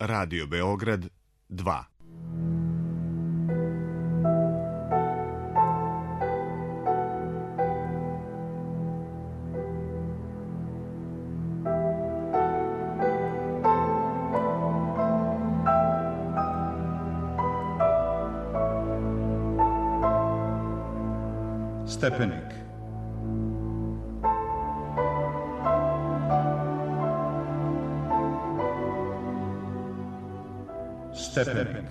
Radio Beograd 2. Stepenik. Stepenik.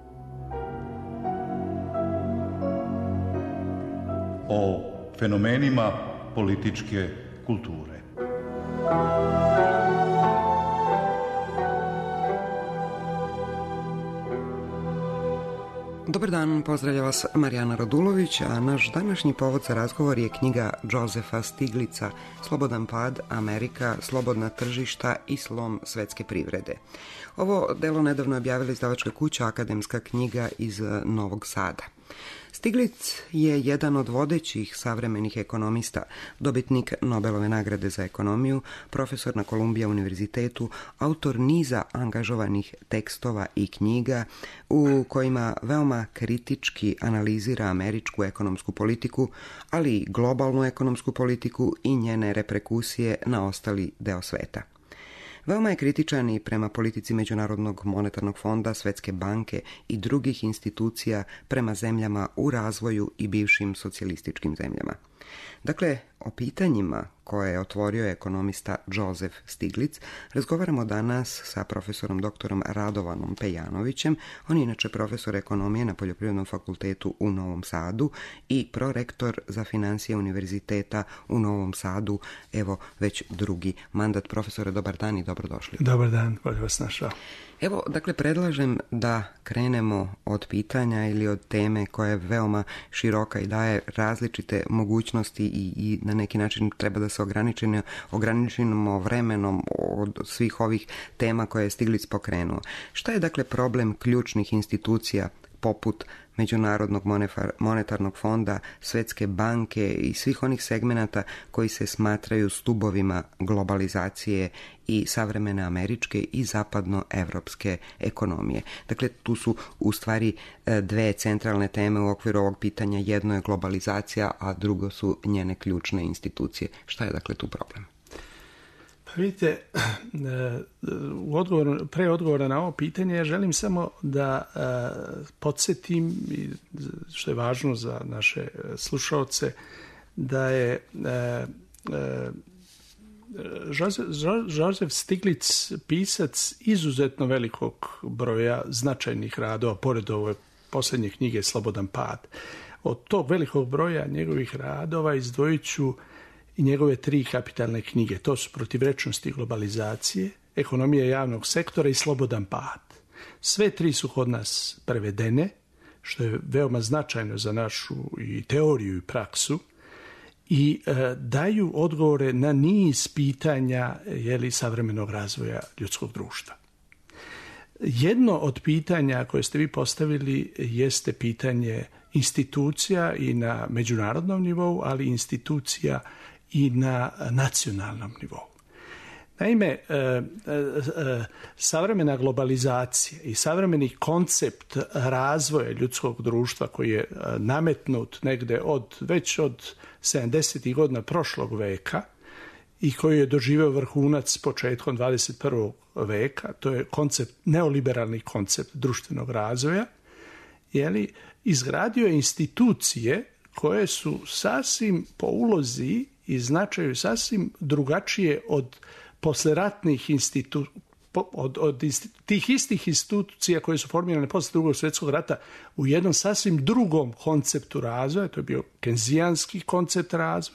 O fenomenima političke kulture. Dobar dan, pozdravlja vas Marijana Radulović, a naš današnji povod za razgovor je knjiga Josefa Stiglica Slobodan pad, Amerika, slobodna tržišta i slom svetske privrede. Ovo delo nedavno je objavila izdavačka kuća Akademska knjiga iz Novog Sada. Stiglic je jedan od vodećih savremenih ekonomista, dobitnik Nobelove nagrade za ekonomiju, profesor na Columbia univerzitetu, autor niza angažovanih tekstova i knjiga u kojima veoma kritički analizira američku ekonomsku politiku, ali i globalnu ekonomsku politiku i njene reperkusije na ostali deo sveta. Veoma je kritičan i prema politici Međunarodnog monetarnog fonda, Svetske banke i drugih institucija prema zemljama u razvoju i bivšim socijalističkim zemljama. Dakle, o pitanjima koje je otvorio ekonomista Josef Stiglic razgovaramo danas sa profesorom doktorom Radovanom Pejanovićem. On je inače profesor ekonomije na Poljoprivrednom fakultetu u Novom Sadu i prorektor za financije univerziteta u Novom Sadu. Evo, već drugi mandat. Profesore, dobar dan i dobrodošli. Dobar dan, bolje vas našao. Evo, dakle, predlažem da krenemo od pitanja ili od teme koja je veoma široka i daje različite mogućnosti i na neki način treba da se ograničimo vremenom od svih ovih tema koje je Stiglic pokrenuo. Šta je, dakle, problem ključnih institucija poput Međunarodnog monetarnog fonda, Svetske banke i svih onih segmenata koji se smatraju stubovima globalizacije i savremene američke i zapadnoevropske ekonomije? Dakle, tu su u stvari dve centralne teme u okviru ovog pitanja. Jedno je globalizacija, a drugo su njene ključne institucije. Šta je, dakle, tu problem? Vidite, pre odgovora na ovo pitanje želim samo da podsjetim, što je važno za naše slušaoce, da je Josef Stiglic pisac izuzetno velikog broja značajnih radova, pored ove posljednje knjige Slobodan pad. Od tog velikog broja njegovih radova izdvojit ću i njegove 3 kapitalne knjige. To su Protivrečnosti globalizacije, Ekonomija javnog sektora i Slobodan pad. Sve 3 su kod nas prevedene, što je veoma značajno za našu i teoriju i praksu, i daju odgovore na niz pitanja savremenog razvoja ljudskog društva. Jedno od pitanja koje ste vi postavili jeste pitanje institucija i na međunarodnom nivou, ali institucija i na nacionalnom nivou. Naime, savremena globalizacija i savremeni koncept razvoja ljudskog društva koji je nametnut negde već od 70. godina prošlog veka i koji je doživeo vrhunac početkom 21. veka, to je neoliberalni koncept društvenog razvoja, izgradio je institucije koje su sasvim po ulozi i značaju sasvim drugačije od posleratnih tih istih institucija koje su formirane posle Drugog svjetskog rata u jednom sasvim drugom konceptu razvoja. To je bio kenzijanski koncept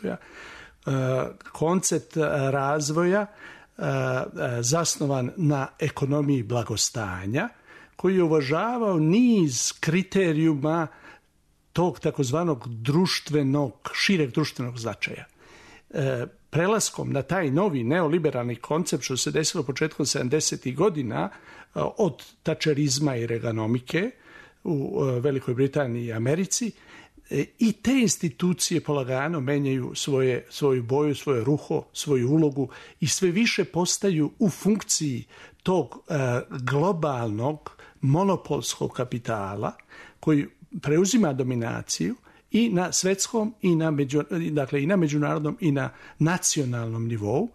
razvoja zasnovan na ekonomiji blagostanja, koji je uvažavao niz kriterijuma tog takozvanog šireg društvenog značaja. Prelaskom na taj novi neoliberalni koncept, što se desilo početkom 70. godina od tačerizma i reganomike u Velikoj Britaniji i Americi, i te institucije polagano menjaju svoju boju, svoje ruho, svoju ulogu i sve više postaju u funkciji tog globalnog monopolskog kapitala koji preuzima dominaciju i na svetskom i na međunarodnom i na nacionalnom nivou,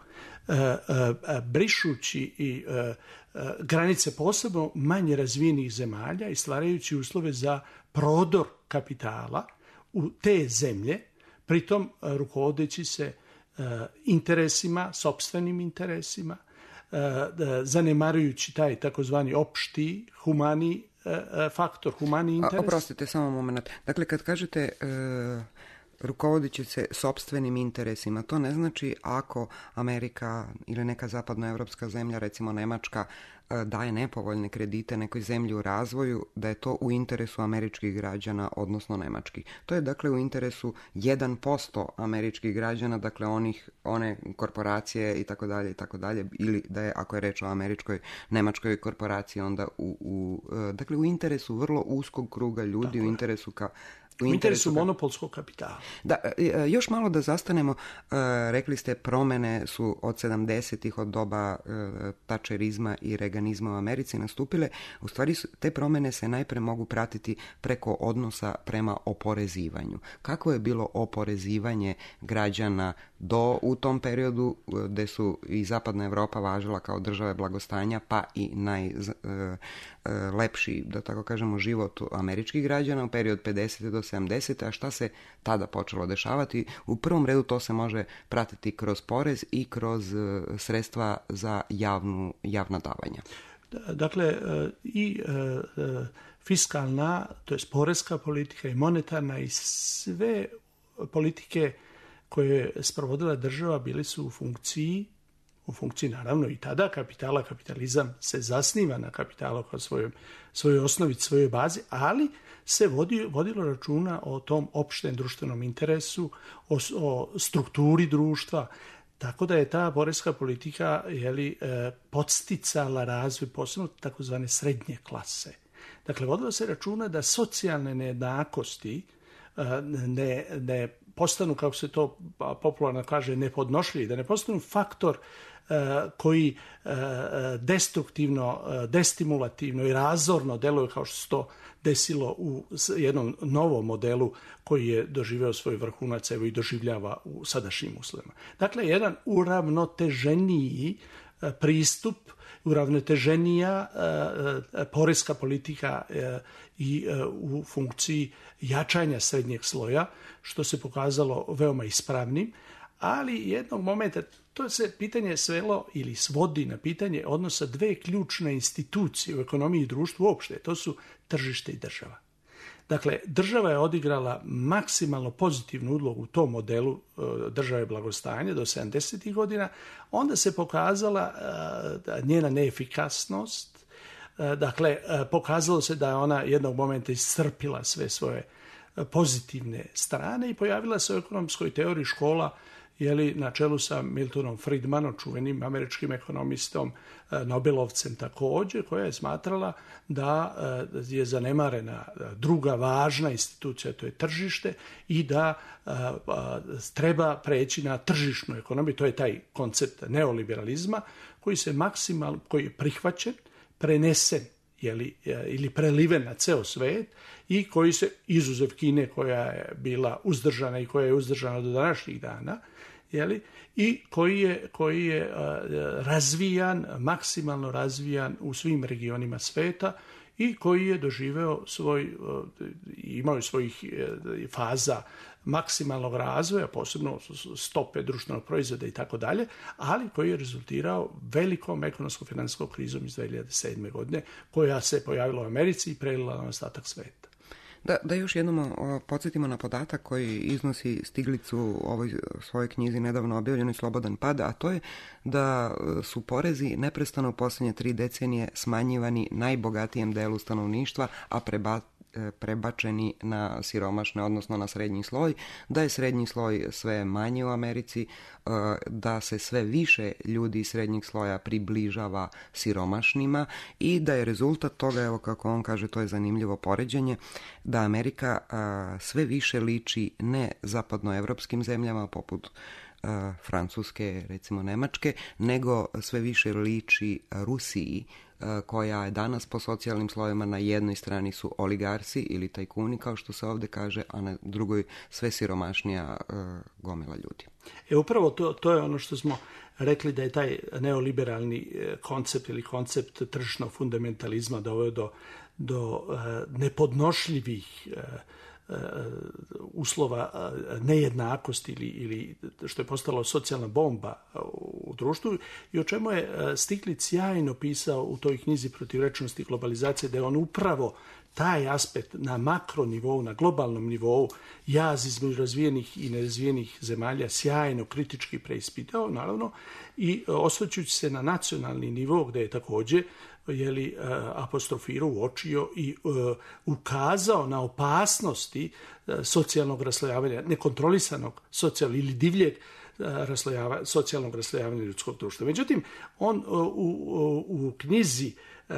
brišući i granice posebno manje razvijenih zemalja i stvarajući uslove za prodor kapitala u te zemlje, pritom rukovodeći se interesima, sopstvenim interesima, zanemarujući taj takozvani opšti, humani faktor, humani interes. Oprostite, samo moment. Dakle, kad kažete rukovodeći se sopstvenim interesima, to ne znači ako Amerika ili neka zapadnoevropska zemlja, recimo Nemačka, daje nepovoljne kredite nekoj zemlji u razvoju, da je to u interesu američkih građana, odnosno nemačkih. To je dakle u interesu 1% američkih građana, dakle one korporacije i tako dalje, ili da je, ako je reč o američkoj, nemačkoj korporaciji, onda dakle u interesu vrlo uskog kruga ljudi, u interesu monopolskog kapitala. Da, još malo da zastanemo, rekli ste promjene su od 70-ih, od doba tačerizma i reganizma u Americi nastupile. U stvari te promjene se najpre mogu pratiti preko odnosa prema oporezivanju. Kako je bilo oporezivanje građana u tom periodu gde su i Zapadna Evropa važila kao države blagostanja, pa i najlepši, da tako kažemo, život američkih građana u period 50. do 70. A šta se tada počelo dešavati? U prvom redu to se može pratiti kroz porez i kroz sredstva za javna davanja. Dakle, i fiskalna, to je porezka politika i monetarna i sve politike koje je sprovodila država bili su u funkciji naravno i tada kapitala. Kapitalizam se zasniva na kapitalu kao svojoj osnovici, svojoj bazi, ali se vodilo računa o tom opštem društvenom interesu, o strukturi društva, tako da je ta porezka politika podsticala razvoj posebno takozvane srednje klase. Dakle, vodilo se računa da socijalne nejednakosti ne postanu, kako se to popularno kaže, nepodnošljivi, da ne postanu faktor koji destruktivno, destimulativno i razorno deluju kao što se to desilo u jednom novom modelu koji je doživeo svoj vrhunac i doživljava u sadašnjim uslovima. Dakle, jedan uravnoteženiji pristup, uravnoteženija porezka politika i u funkciji jačanja srednjeg sloja, što se pokazalo veoma ispravnim, ali jednog momenta to se pitanje svelo ili svodi na pitanje odnosa dve ključne institucije u ekonomiji i društvu uopšte, to su tržište i država. Dakle, država je odigrala maksimalno pozitivnu ulogu u tom modelu države blagostanja do 70. godina, onda se pokazala njena neefikasnost, dakle, pokazalo se da je ona jednog momenta iscrpila sve svoje pozitivne strane i pojavila se u ekonomskoj teoriji škola na čelu sa Miltonom Friedmanom, čuvenim američkim ekonomistom, Nobelovcem također, koja je smatrala da je zanemarena druga važna institucija, to je tržište, i da treba preći na tržišnu ekonomiju. To je taj koncept neoliberalizma koji je prihvaćen, prenesen ili preliven na ceo svet i koji se, izuzev Kine koja je bila uzdržana i koja je uzdržana do današnjih dana, i koji je razvijan, maksimalno razvijan u svim regionima sveta i koji je doživeo imao svojih faza maksimalnog razvoja, posebno stope društvenog proizvoda i tako dalje, ali koji je rezultirao velikom ekonomsko-finansijskom krizom iz 2007. godine, koja se pojavila u Americi i prelila na ostatak sveta. Da još jednom podsjetimo na podatak koji iznosi Stiglitz u ovoj svojoj knjizi nedavno objavljenoj Slobodan pad, a to je da su porezi neprestano u posljednje 3 decenije smanjivani najbogatijem delu stanovništva, a prebačeni na siromašne, odnosno na srednji sloj, da je srednji sloj sve manji u Americi, da se sve više ljudi iz srednjeg sloja približava siromašnima i da je rezultat toga, evo kako on kaže, to je zanimljivo poređenje, da Amerika sve više liči ne zapadnoevropskim zemljama poput Francuske, recimo Nemačke, nego sve više liči Rusiji, koja je danas po socijalnim slojevima na jednoj strani su oligarsi ili tajkuni, kao što se ovdje kaže, a na drugoj sve siromašnija gomila ljudi. Upravo to je ono što smo rekli, da je taj neoliberalni koncept ili koncept tržišnog fundamentalizma doveo do nepodnošljivih uslova nejednakosti ili što je postalo socijalna bomba u društvu, i o čemu je Stiglitz sjajno pisao u toj knjizi Protivrečnosti globalizacije, da je on upravo taj aspekt na makronivou, na globalnom nivou, jaz između razvijenih i nerazvijenih zemalja sjajno kritički preispitao, naravno, i osvrćući se na nacionalni nivo, gdje je također apostrofirao, uočio i ukazao na opasnosti socijalnog raslojavanja, nekontrolisanog ili divljeg socijalnog raslojavanja ljudskog društva. Međutim, on u knjizi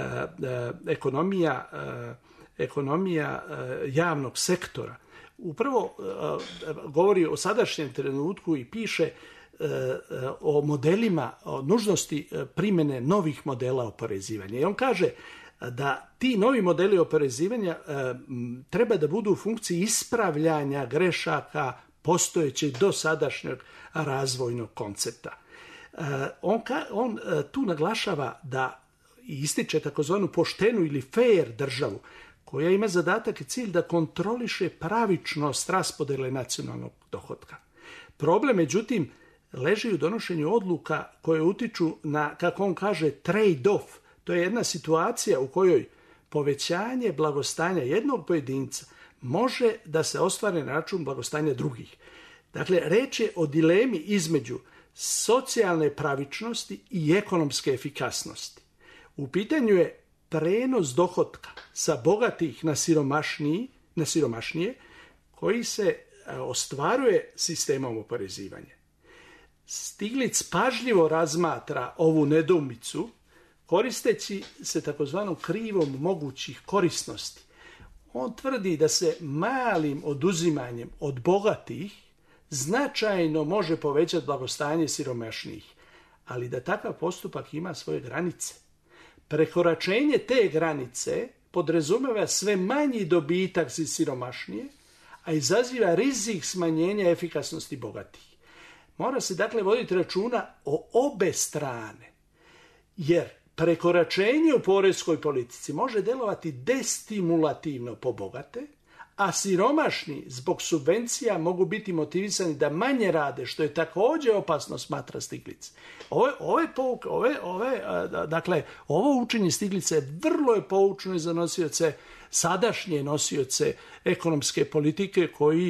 ekonomija javnog sektora upravo govori o sadašnjem trenutku i piše o modelima, o nužnosti primjene novih modela oporezivanja. I on kaže da ti novi modeli oporezivanja treba da budu u funkciji ispravljanja grešaka postojećeg dosadašnjeg razvojnog koncepta. On tu naglašava da ističe takozvanu poštenu ili fair državu, koja ima zadatak i cilj da kontroliše pravičnost raspodjele nacionalnog dohotka. Problem, međutim, leži u donošenju odluka koje utiču na, kako on kaže, trade-off. To je jedna situacija u kojoj povećanje blagostanja jednog pojedinca može da se ostvari na račun blagostanja drugih. Dakle, reč je o dilemi između socijalne pravičnosti i ekonomske efikasnosti. U pitanju je prenos dohotka sa bogatih na siromašnije, koji se ostvaruje sistemom oporezivanja. Stiglitz pažljivo razmatra ovu nedoumicu, koristeći se takozvanom krivom mogućih korisnosti. On tvrdi da se malim oduzimanjem od bogatih značajno može povećati blagostanje siromašnijih, ali da takav postupak ima svoje granice. Prekoračenje te granice podrazumijeva sve manji dobitak za siromašnije, a izaziva rizik smanjenja efikasnosti bogatih. Mora se dakle voditi računa o obe strane, jer prekoračenje u poreskoj politici može delovati destimulativno po bogate, a siromašni zbog subvencija mogu biti da manje rade, što je također opasno, smatra Stiglitz. Ovo učenje Stiglitza je vrlo poučno za nosioce, sadašnje nosioce ekonomske politike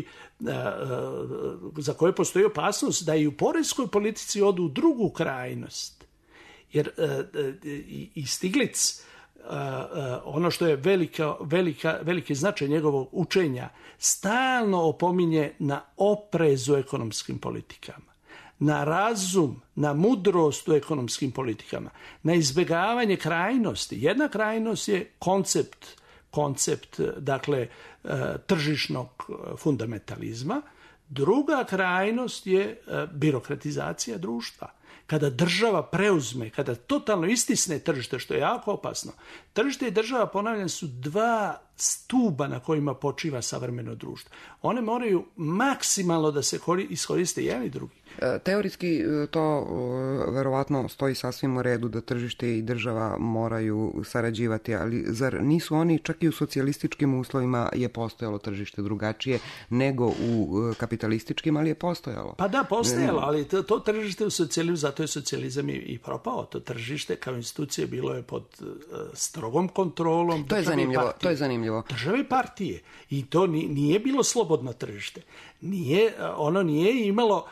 za koje postoji opasnost da i u poreskoj politici odu u drugu krajnost. Jer i Stiglitz, ono što je veliki značaj njegovog učenja, stalno opominje na oprez u ekonomskim politikama, na razum, na mudrost u ekonomskim politikama, na izbjegavanje krajnosti. Jedna krajnost je koncept dakle tržišnog fundamentalizma, druga krajnost je birokratizacija društva. Kada država preuzme, kada totalno istisne tržište, što je jako opasno. Tržište i država, ponavljam, su dva stuba na kojima počiva savremeno društvo. One moraju maksimalno da se iskoriste jedan i drugi. Teoretski to verovatno stoji sasvim u redu da tržište i država moraju sarađivati, ali zar nisu oni čak i u socijalističkim uslovima je postojalo tržište drugačije nego u kapitalističkim, ali je postojalo? Pa da, postojalo, ali to tržište u socijalizmu, zato je socijalizam i propao. To tržište kao institucije bilo je pod strogom kontrolom. To je zanimljivo. Države i partije. I to nije bilo slobodno tržište. Ono nije imalo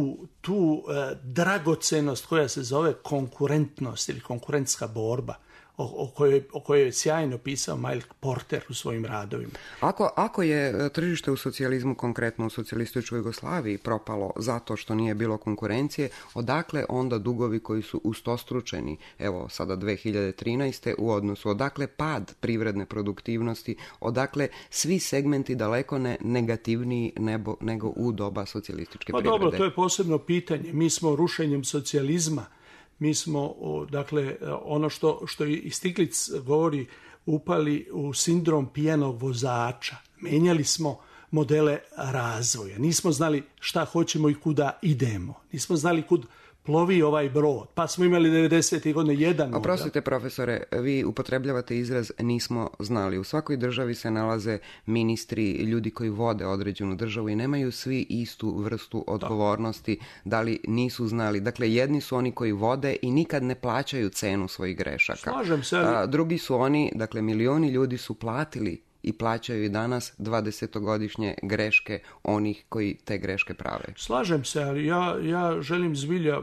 tu dragocenost koja se zove konkurentnost ili konkurentska borba. o kojoj je sjajno pisao Miles Porter u svojim radovima. Ako je tržište u socijalizmu, konkretno u socijalističkoj Jugoslaviji, propalo zato što nije bilo konkurencije, odakle onda dugovi koji su ustostručeni, evo sada 2013. u odnosu, odakle pad privredne produktivnosti, odakle svi segmenti daleko ne negativniji nego u doba socijalističke privrede? Pa dobro, to je posebno pitanje. Mi smo rušenjem socijalizma, mi smo, dakle, ono što i Stiglic govori, upali u sindrom pijanog vozača. Menjali smo modele razvoja. Nismo znali šta hoćemo i kuda idemo. Nismo znali kud plovi ovaj brod. Pa smo imali 90. godine jedan model. Oprostite, profesore, vi upotrebljavate izraz nismo znali. U svakoj državi se nalaze ministri, ljudi koji vode određenu državu i nemaju svi istu vrstu odgovornosti, da li nisu znali. Dakle, jedni su oni koji vode i nikad ne plaćaju cenu svojih grešaka. Slažem se. Drugi su oni, dakle, milioni ljudi su platili i plaćaju i danas 20-godišnje greške onih koji te greške prave. Slažem se, ali ja želim zbilja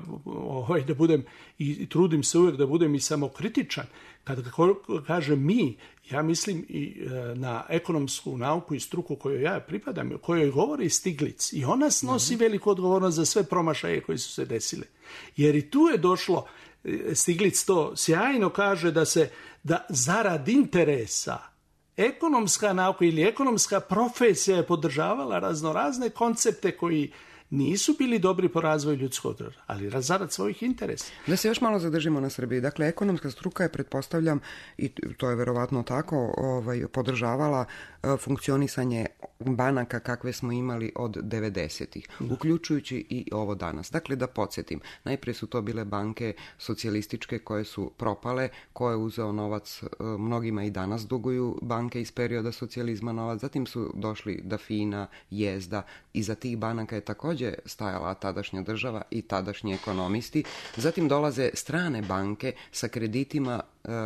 da budem i trudim se uvijek da budem i samokritičan. Kad kažem mi, ja mislim i na ekonomsku nauku i struku kojoj ja pripadam, kojoj govori Stiglic. I ona snosi veliku odgovornost za sve promašaje koji su se desile. Jer i tu je došlo, Stiglic to sjajno kaže, da zarad interesa ekonomska nauka ili ekonomska profesija je podržavala raznorazne koncepte koji nisu bili dobri po razvoju ljudskog roda, ali zarad svojih interesa. Da se još malo zadržimo na Srbiji. Dakle, ekonomska struka je, pretpostavljam, i to je verovatno tako, podržavala funkcionisanje banaka kakve smo imali od 90-ih, uključujući i ovo danas. Dakle, da podsjetim, najprije su to bile banke socijalističke koje su propale, ko je uzeo novac, mnogima i danas duguju banke iz perioda socijalizma novac, zatim su došli Dafina, Jezda, iza tih banaka je također stajala tadašnja država i tadašnji ekonomisti. Zatim dolaze strane banke sa kreditima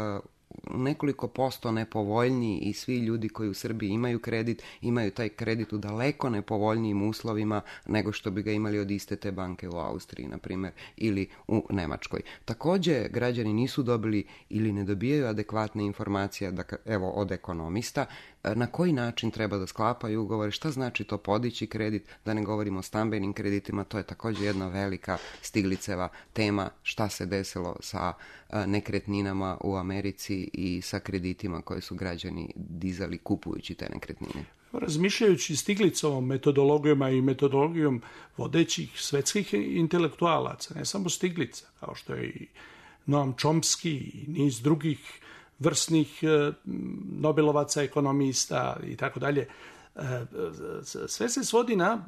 nekoliko posto nepovoljniji i svi ljudi koji u Srbiji imaju kredit, imaju taj kredit u daleko nepovoljnijim uslovima nego što bi ga imali od iste te banke u Austriji, na primjer, ili u Nemačkoj. Također, građani nisu dobili ili ne dobijaju adekvatne informacije, evo, od ekonomista, na koji način treba da sklapaju ugovore, šta znači to podići kredit, da ne govorimo o stambenim kreditima, to je također jedna velika Stigliceva tema, šta se desilo sa nekretninama u Americi i sa kreditima koje su građani dizali kupujući te nekretnine. Razmišljajući Stiglicovom metodologijama i metodologijom vodećih svetskih intelektualaca, ne samo Stiglica, kao što je i Noam Chomsky i niz drugih vrsnih Nobelovaca, ekonomista i tako dalje, sve se svodi na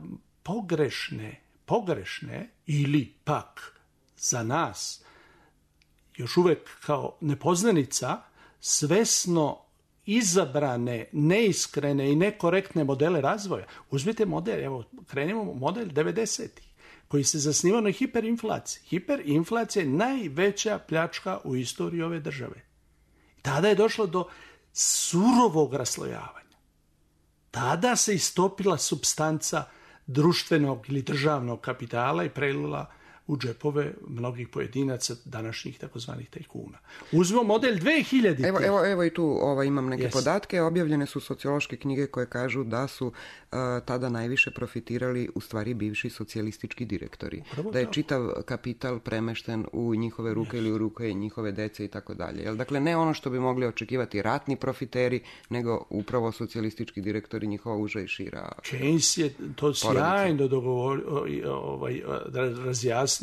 pogrešne ili pak za nas još uvek kao nepoznanica svesno izabrane, neiskrene i nekorektne modele razvoja. Uzmite model, evo, krenemo model 90-ih, koji se zasniva na hiperinflaciji. Hiperinflacija je najveća pljačka u istoriji ove države. Tada je došlo do surovog raslojavanja. Tada se istopila supstanca društvenog ili državnog kapitala i prelila u džepove mnogih pojedinaca, današnjih takozvanih tajkuna. Uzmimo model 2000. Evo i tu imam neke podatke. Objavljene su sociološke knjige koje kažu da su tada najviše profitirali u stvari bivši socijalistički direktori. Da je čitav kapital premešten u njihove ruke ili u ruke njihove dece i tako dalje. Dakle, ne ono što bi mogli očekivati ratni profiteri, nego upravo socijalistički direktori, njihova uža i šira. Keynes je to sjajno razjasnio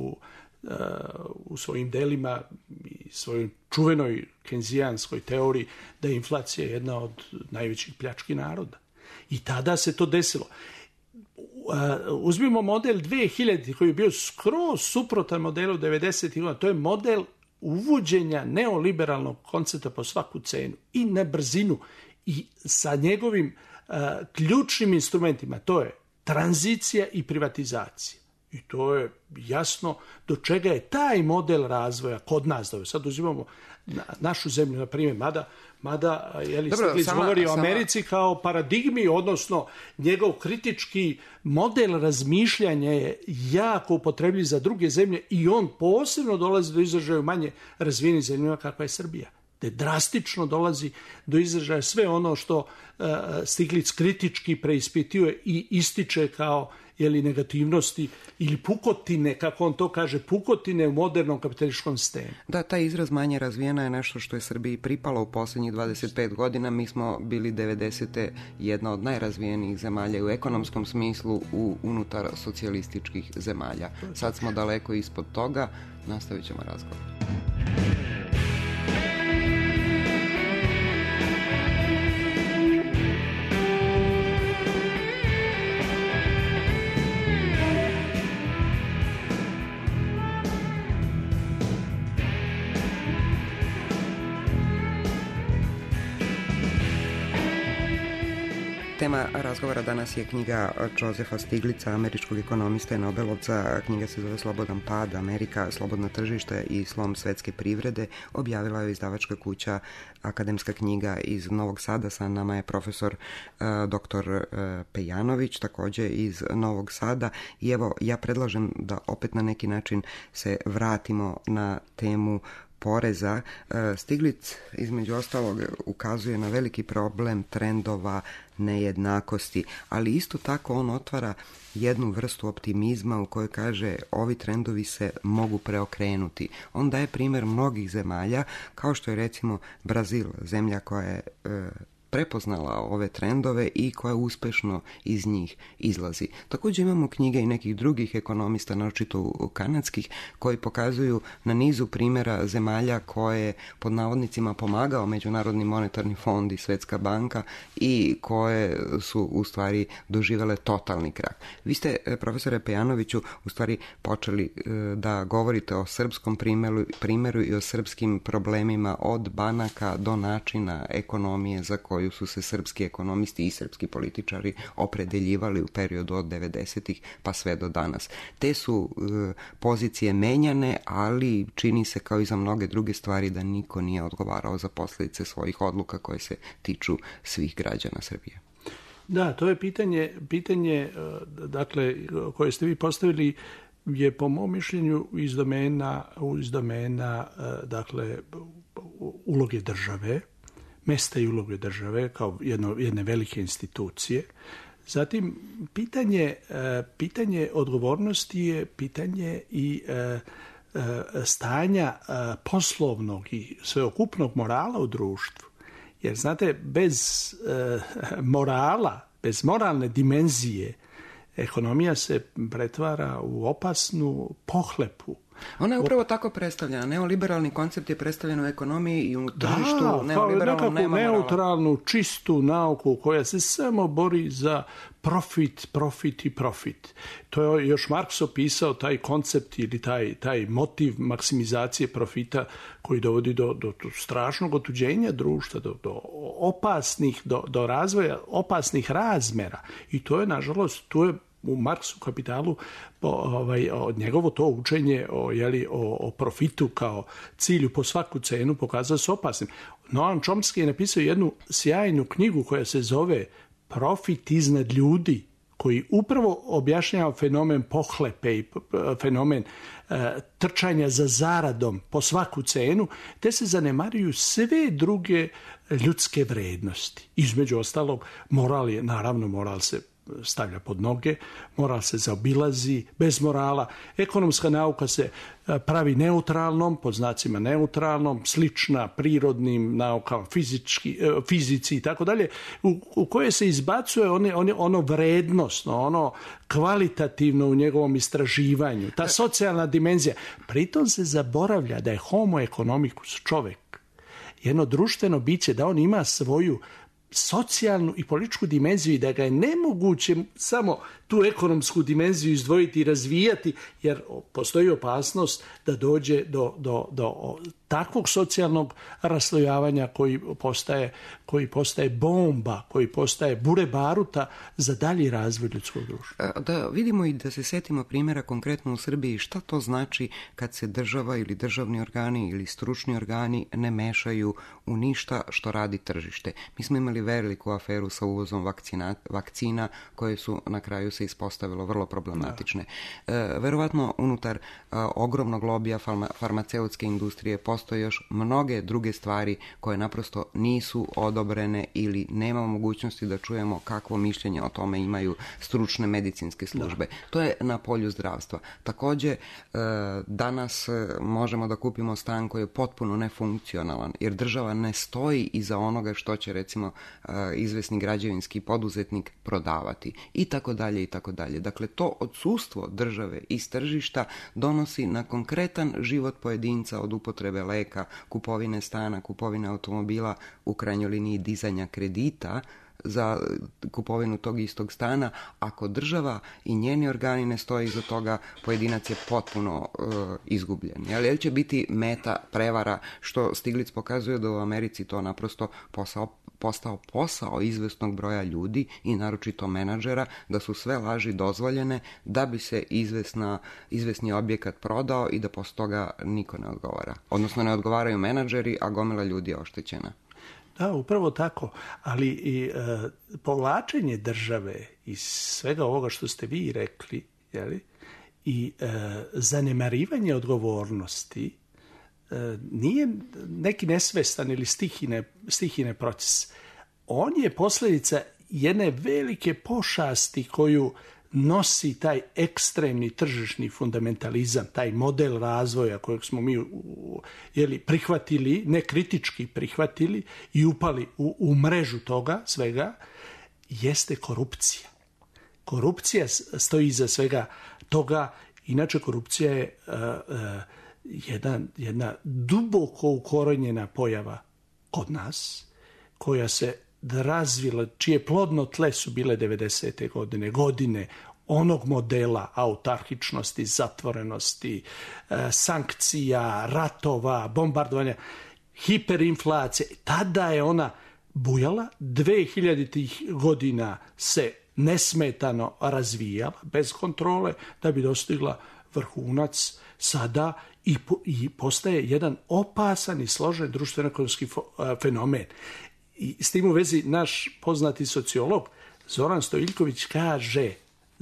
u svojim delima i svojoj čuvenoj kenzijanskoj teoriji da je inflacija jedna od najvećih pljački naroda. I tada se to desilo. Uzmimo model 2000 koji je bio skroz suprotan modelu 90. To je model uvođenja neoliberalnog koncepta po svaku cenu i na brzinu i sa njegovim ključnim instrumentima. To je tranzicija i privatizacija. I to je jasno do čega je taj model razvoja kod nas. Sad uzimamo našu zemlju, na primjer, mada Stiglic govori o Americi kao paradigmi, odnosno njegov kritički model razmišljanja je jako upotrebljiv za druge zemlje i on posebno dolazi do izražaja manje razvijenih zemlja kakva je Srbija. gde drastično dolazi do izražaja sve ono što Stiglic kritički preispituje i ističe kao negativnosti ili pukotine, kako on to kaže, pukotine u modernom kapitalističkom sistemu. Da, taj izraz manje razvijena je nešto što je Srbiji pripalo u posljednjih 25 godina. Mi smo bili 90. jedna od najrazvijenijih zemalja u ekonomskom smislu unutar socijalističkih zemalja. Sad smo daleko ispod toga. Nastavit ćemo razgovor. Tema razgovora danas je knjiga Josefa Stiglica, američkog ekonomista i Nobelovca. Knjiga se zove Slobodan pad, Amerika, slobodno tržište i slom svetske privrede. Objavila je izdavačka kuća Akademska knjiga iz Novog Sada. Sa nama je profesor dr. Pejanović, također iz Novog Sada. I evo, ja predlažem da opet na neki način se vratimo na temu poreza. Stiglic između ostalog ukazuje na veliki problem trendova nejednakosti, ali isto tako on otvara jednu vrstu optimizma u kojoj kaže ovi trendovi se mogu preokrenuti. On daje primjer mnogih zemalja, kao što je recimo Brazil, zemlja koja je prepoznala ove trendove i koja uspešno iz njih izlazi. Također imamo knjige i nekih drugih ekonomista, naročito kanadskih, koji pokazuju na nizu primjera zemalja koje pod navodnicima pomagao Međunarodni monetarni fond i Svjetska banka i koje su u stvari doživjele totalni krah. Vi ste, profesore Pejanoviću, u stvari počeli da govorite o srpskom primjeru i o srpskim problemima od banaka do načina ekonomije za koju su se srpski ekonomisti i srpski političari opredeljivali u periodu od 90-ih pa sve do danas. Te su pozicije menjane, ali čini se kao i za mnoge druge stvari da niko nije odgovarao za posljedice svojih odluka koje se tiču svih građana Srbije. Da, to je pitanje dakle, koje ste vi postavili je po mom mišljenju iz domena dakle, uloge države, mesta i uloge države kao jedne velike institucije. Zatim, pitanje odgovornosti je pitanje i stanja poslovnog i sveokupnog morala u društvu. Jer, znate, bez morala, bez moralne dimenzije, ekonomija se pretvara u opasnu pohlepu. Ona je upravo tako predstavljena. Neoliberalni koncept je predstavljen u ekonomiji i u tržištu. Neoliberalno nema morala. Neutralnu, čistu nauku koja se samo bori za profit. To je još Marks opisao taj koncept ili taj motiv maksimizacije profita koji dovodi do strašnog otuđenja društva, do opasnih, do razvoja opasnih razmera. I to je, nažalost, u Marksu Kapitalu njegovo to učenje o profitu kao cilju po svaku cenu pokazao se opasnim. Noam Chomsky je napisao jednu sjajnu knjigu koja se zove Profit iznad ljudi, koji upravo objašnjava fenomen pohlepe i fenomen trčanja za zaradom po svaku cenu, te se zanemaruju sve druge ljudske vrednosti. Između ostalog, moral se stavlja pod noge, moral se zaobilazi, bez morala. Ekonomska nauka se pravi neutralnom, pod znacima neutralnom, slična prirodnim naukama, fizici i tako dalje, u koje se izbacuje ono vrednosno, ono kvalitativno u njegovom istraživanju, ta socijalna dimenzija. Pritom se zaboravlja da je homo economicus, čovjek, jedno društveno biće, da on ima svoju socijalnu i političku dimenziju i da ga je nemoguće samo tu ekonomsku dimenziju izdvojiti i razvijati, jer postoji opasnost da dođe do takvog socijalnog raslojavanja koji postaje bomba, koji postaje bure baruta za dalji razvoj ljudskog društva. Da vidimo i da se setimo primjera konkretno u Srbiji, šta to znači kad se država ili državni organi ili stručni organi ne mešaju u ništa što radi tržište. Mi smo imali veliku aferu sa uvozom vakcina koje su na kraju se ispostavilo vrlo problematične. Verovatno unutar ogromnog lobija farmaceutske industrije postoje još mnoge druge stvari koje naprosto nisu odobrene ili nema mogućnosti da čujemo kakvo mišljenje o tome imaju stručne medicinske službe. To je na polju zdravstva. Također, danas možemo da kupimo stan koji je potpuno nefunkcionalan, jer država ne stoji iza onoga što će, recimo, izvesni građevinski poduzetnik prodavati i tako dalje i tako dalje. Dakle, to odsustvo države iz tržišta donosi na konkretan život pojedinca, od upotrebe leka, kupovine stana, kupovine automobila, u krajnjoj liniji dizanja kredita za kupovinu tog istog stana. Ako država i njeni organi ne stoji iza toga, pojedinac je potpuno izgubljen. Jel će biti meta prevara, što Stiglic pokazuje da u Americi to naprosto postao posao izvesnog broja ljudi i naročito menadžera, da su sve laži dozvoljene da bi se izvesni objekat prodao i da posle toga niko ne odgovara. Odnosno ne odgovaraju menadžeri, a gomila ljudi je oštećena. Da, upravo tako, ali i povlačenje države iz svega ovoga što ste vi rekli, jeli, i zanemarivanje odgovornosti nije neki nesvestan ili stihine proces. On je posljedica jedne velike pošasti koju nosi taj ekstremni tržišni fundamentalizam, taj model razvoja kojeg smo mi prihvatili, ne kritički prihvatili i upali u mrežu toga svega, jeste korupcija. Korupcija stoji iza svega toga. Inače, korupcija je jedna duboko ukorenjena pojava kod nas, koja se razvila, čije plodno tle su bile 90. godine onog modela autarhičnosti, zatvorenosti, sankcija, ratova, bombardovanja, hiperinflacije. Tada je ona bujala, 2000. godina se nesmetano razvijala, bez kontrole, da bi dostigla vrhunac sada i postaje jedan opasan i složen društveno-ekonomski fenomen. I s tim u vezi naš poznati sociolog Zoran Stojiljković kaže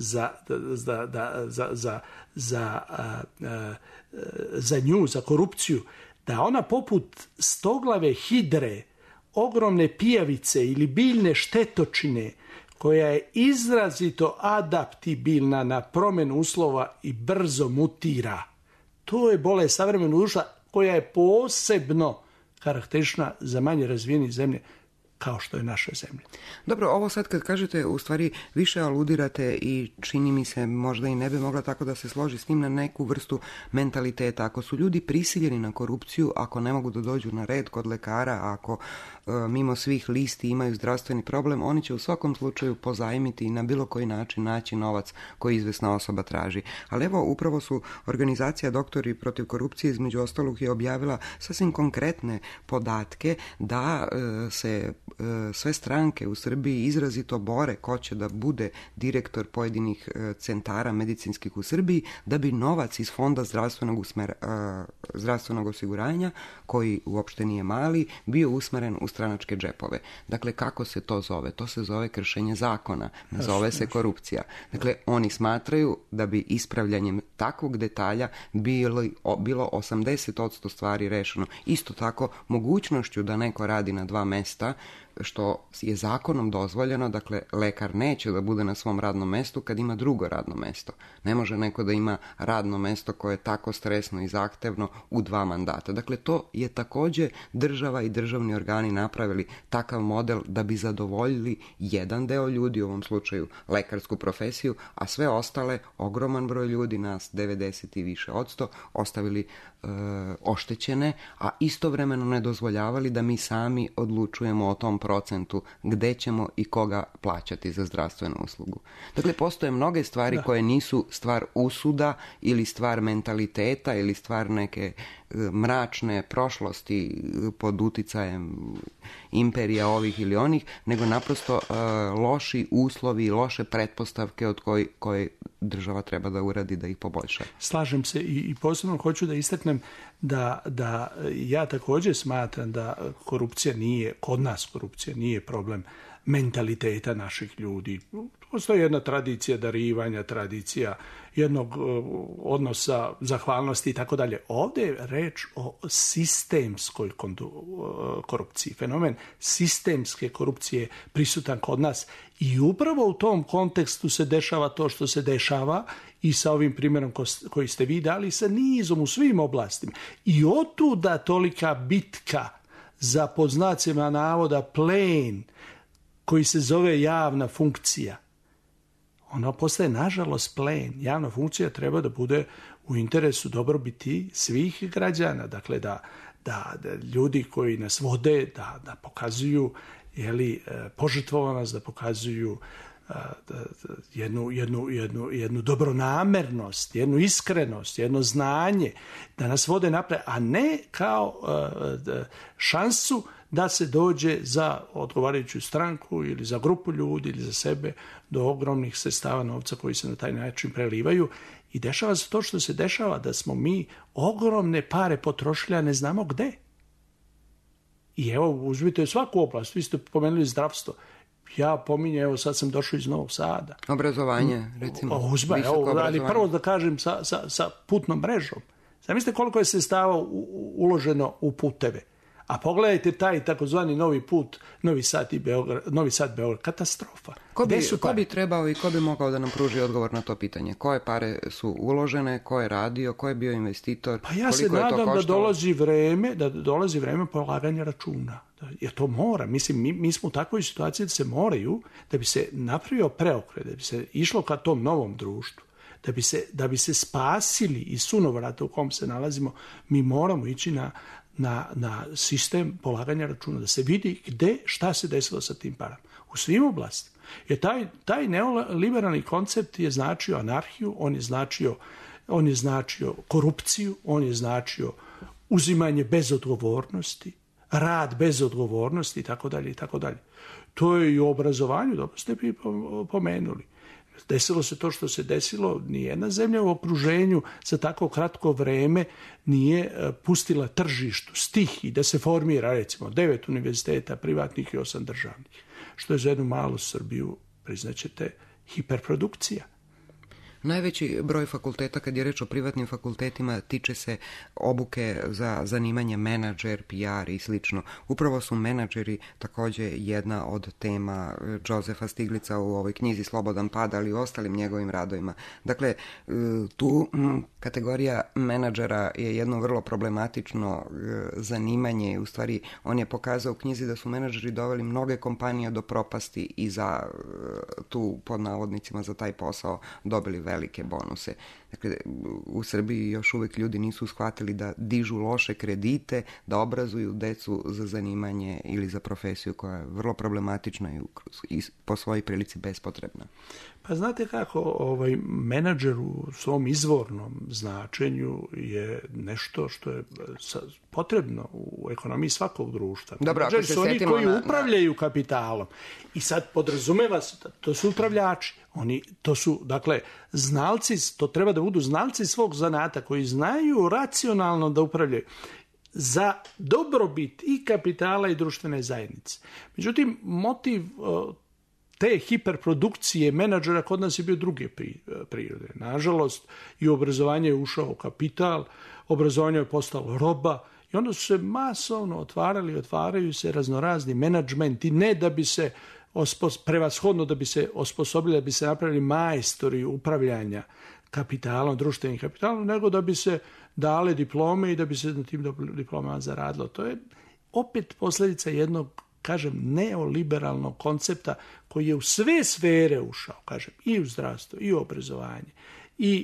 za nju, za korupciju, da ona poput stoglave hidre, ogromne pijavice ili biljne štetočine, koja je izrazito adaptibilna na promjenu uslova i brzo mutira. To je bolest savremenog društva koja je posebno karakteristična za manje razvijene zemlje kao što je naša zemlja. Dobro, ovo sad kad kažete, u stvari više aludirate i čini mi se, možda i ne bi mogla tako da se složi s tim, na neku vrstu mentaliteta. Ako su ljudi prisiljeni na korupciju, ako ne mogu da dođu na red kod lekara, ako mimo svih listi imaju zdravstveni problem, oni će u svakom slučaju pozajmiti i na bilo koji način naći novac koji izvesna osoba traži. Ali evo, upravo su organizacija Doktori protiv korupcije između ostalog je objavila sasvim konkretne podatke da se sve stranke u Srbiji izrazito bore ko će da bude direktor pojedinih centara medicinskih u Srbiji, da bi novac iz fonda zdravstvenog osiguranja, koji uopšte nije mali, bio usmeren u stranačke džepove. Dakle, kako se to zove? To se zove kršenje zakona, ne zove se korupcija. Dakle, oni smatraju da bi ispravljanjem takvog detalja bilo 80% stvari rešeno. Isto tako, mogućnošću da neko radi na 2 mesta, što je zakonom dozvoljeno, dakle, lekar neće da bude na svom radnom mestu kad ima drugo radno mesto. Ne može neko da ima radno mesto koje je tako stresno i zahtevno u 2 mandata. Dakle, to je također država i državni organi napravili takav model da bi zadovoljili jedan deo ljudi, u ovom slučaju lekarsku profesiju, a sve ostale, ogroman broj ljudi, nas 90 i više %, ostavili oštećene, a istovremeno ne dozvoljavali da mi sami odlučujemo o tom procentu gde ćemo i koga plaćati za zdravstvenu uslugu. Dakle, postoje mnoge stvari koje nisu stvar usuda ili stvar mentaliteta ili stvar neke mračne prošlosti pod uticajem imperija ovih ili onih, nego naprosto loši uslovi i loše pretpostavke od koje država treba da uradi da ih poboljša. Slažem se i posebno hoću da istaknem da ja također smatram da kod nas korupcija nije problem mentaliteta naših ljudi. Postoji jedna tradicija darivanja, tradicija jednog odnosa zahvalnosti i tako dalje. Ovdje je reč o sistemskoj korupciji. Fenomen sistemske korupcije je prisutan kod nas i upravo u tom kontekstu se dešava to što se dešava i sa ovim primjerom koji ste vi dali, sa nizom u svim oblastima. I otuda tolika bitka za, pod znacima navoda, plen koji se zove javna funkcija. Ona postaje, nažalost, plen. Javna funkcija treba da bude u interesu dobrobiti svih građana. Dakle, da ljudi koji nas vode, da pokazuju požrtvovanost, da pokazuju jednu dobronamernost, jednu iskrenost, jedno znanje, da nas vode naprijed, a ne kao šansu da se dođe za odgovarajuću stranku ili za grupu ljudi ili za sebe do ogromnih sredstava novca koji se na taj način prelivaju. I dešava se to što se dešava, da smo mi ogromne pare potrošili, a ne znamo gde. I evo, uzmite svaku oblast, vi ste pomenuli zdravstvo. Ja pominjem, evo sad sam došao iz Novog Sada. Obrazovanje, recimo. Ali prvo da kažem sa putnom mrežom. Zamislite koliko je sredstava uloženo u puteve. A pogledajte taj takozvani novi put, Novi Sad Beograd, katastrofa. Ko bi trebao i ko bi mogao da nam pruži odgovor na to pitanje? Koje pare su uložene, ko je radio, ko je bio investitor? Pa ja se nadam da dolazi vreme polaganja računa. Jer to mora. Mislim, mi smo u takvoj situaciji da se moraju, da bi se napravio preokret, da bi se išlo ka tom novom društvu, da bi se spasili iz sunovrata u kom se nalazimo, mi moramo ići na sistem polaganja računa, da se vidi šta se desilo sa tim parama. U svim oblastima. Jer taj neoliberalni koncept je značio anarhiju, on je značio korupciju, on je značio uzimanje bez odgovornosti, rad bez odgovornosti itd. To je i u obrazovanju, dobro ste bi pomenuli. Desilo se to što se desilo, nijedna zemlja u okruženju za tako kratko vreme nije pustila tržištu, stihiji da se formira, recimo, 9 univerziteta privatnih i 8 državnih. Što je za jednu malu Srbiju, priznaćete, hiperprodukcija. Najveći broj fakulteta, kad je reč o privatnim fakultetima, tiče se obuke za zanimanje menadžer, PR i slično. Upravo su menadžeri također jedna od tema Josefa Stiglica u ovoj knjizi Slobodan pad, ali i ostalim njegovim radovima. Dakle, tu kategorija menadžera je jedno vrlo problematično zanimanje. U stvari, on je pokazao u knjizi da su menadžeri doveli mnoge kompanije do propasti i za tu, pod navodnicima, za taj posao dobili velike bonuse. Dakle, u Srbiji još uvijek ljudi nisu shvatili da dižu loše kredite, da obrazuju decu za zanimanje ili za profesiju koja je vrlo problematična i po svojoj prilici bespotrebna. Pa znate kako, menadžer u svom izvornom značenju je nešto što je potrebno u ekonomiji svakog društva. Menadžeri su oni koji upravljaju kapitalom. I sad podrazumeva se, to su upravljači. To su, dakle, znalci, to treba da budu znalci svog zanata koji znaju racionalno da upravljaju za dobrobit i kapitala i društvene zajednice. Međutim, motiv te hiperprodukcije menadžera kod nas je bio druge prirode. Nažalost, i u obrazovanje je ušao kapital, obrazovanje je postalo roba i onda su se masovno otvaraju se raznorazni menadžmenti, ne da bi se prevashodno da bi se osposobili, da bi se napravili majstori upravljanja kapitalom, društvenim kapitalom, nego da bi se dale diplome i da bi se na tim diplomama zaradilo. To je opet posljedica jednog, kažem, neoliberalnog koncepta koji je u sve sfere ušao, kažem, i u zdravstvo, i u obrazovanje, i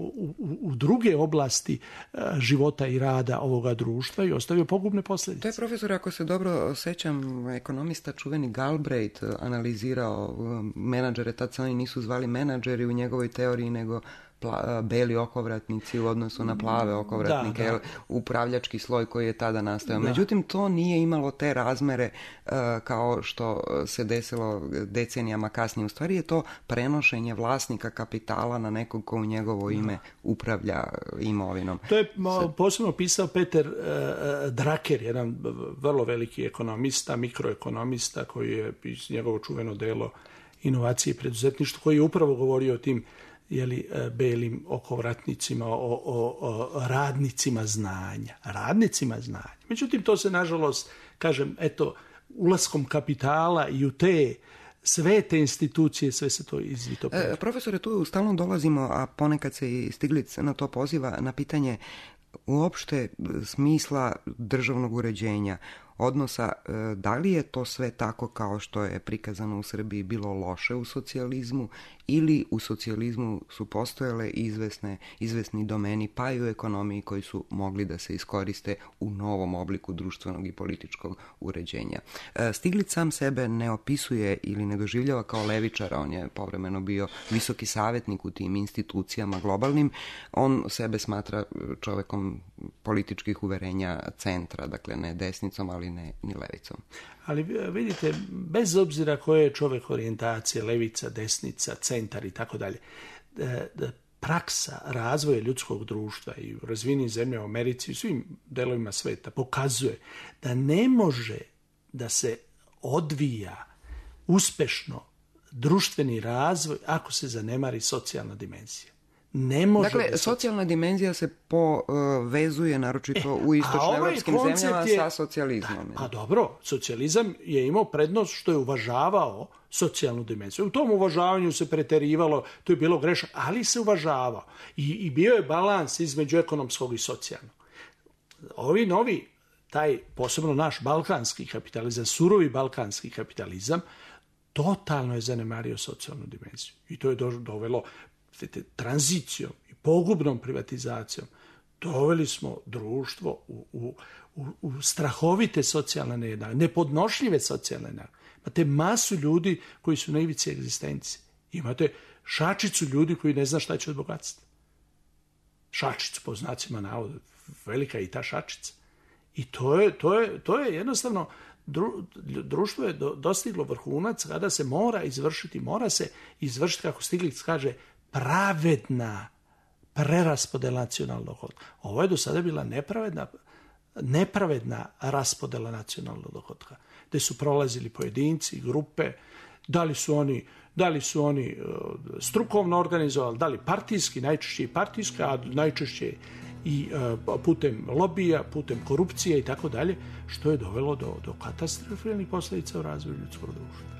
u druge oblasti života i rada ovoga društva i ostavio pogubne posljedice. To je, profesor, ako se dobro sećam, ekonomista čuveni Galbraith analizirao menadžere, tad se oni nisu zvali menadžeri u njegovoj teoriji, nego beli okovratnici u odnosu na plave okovratnike, upravljački sloj koji je tada nastao. Međutim, to nije imalo te razmere kao što se desilo decenijama kasnije. U stvari je to prenošenje vlasnika kapitala na nekog ko u njegovo ime upravlja imovinom. To je posebno pisao Peter Drucker, jedan vrlo veliki ekonomista, mikroekonomista, koji je njegovo čuveno delo Inovacije i preduzetništvo, koji je upravo govorio o tim belim okovratnicima, o radnicima znanja. Međutim, to se, nažalost, ulaskom kapitala i u te sve te institucije, sve se to izvito pređe. Profesore, tu stalno dolazimo, a ponekad se i Stiglic na to poziva, na pitanje uopšte smisla državnog uređenja, odnosa, da li je to sve tako kao što je prikazano u Srbiji bilo loše u socijalizmu, ili u socijalizmu su postojale izvesni domeni, pa i u ekonomiji, koji su mogli da se iskoriste u novom obliku društvenog i političkog uređenja. Stiglic sam sebe ne opisuje ili ne doživljava kao levičara, on je povremeno bio visoki savjetnik u tim institucijama globalnim, on sebe smatra čovekom političkih uverenja centra, dakle ne desnicom, ali ne ni levicom. Ali vidite, bez obzira koje je čovjek orijentacije, levica, desnica, centar i tako dalje, praksa razvoja ljudskog društva i u razvijenim zemljama u Americi i u svim delovima sveta pokazuje da ne može da se odvija uspešno društveni razvoj ako se zanemari socijalna dimenzija. Dakle, socijalna dimenzija se povezuje naročito u istočnoevropskim zemljama sa socijalizmom. Pa dobro, socijalizam je imao prednost što je uvažavao socijalnu dimenziju. U tom uvažavanju se preterivalo, to je bilo grešno, ali se uvažavao. I bio je balans između ekonomskog i socijalnog. Ovi novi, taj posebno naš balkanski kapitalizam, surovi balkanski kapitalizam, totalno je zanemario socijalnu dimenziju. I to je dovelo tranzicijom i pogubnom privatizacijom, doveli smo društvo u strahovite socijalne nejednakosti, nepodnošljive socijalne nejednakosti. Imate masu ljudi koji su na ivici egzistencije. Imate šačicu ljudi koji ne zna šta će od bogatstva. Šačicu, po znacima navoda, velika je i ta šačica. I to je jednostavno, društvo je dostiglo vrhunac kada se mora izvršiti, kako Stiglic kaže, pravedna preraspodela nacionalnog dohotka. Ovo je do sada bila nepravedna raspodela nacionalnog dohotka, gde su prolazili pojedinci, grupe, da li su oni strukovno organizovali, da li partijski, najčešće i partijski, a najčešće i putem lobija, putem korupcije i tako dalje, što je dovelo do katastrofalnih posljedica u razvoju ljudskog društva.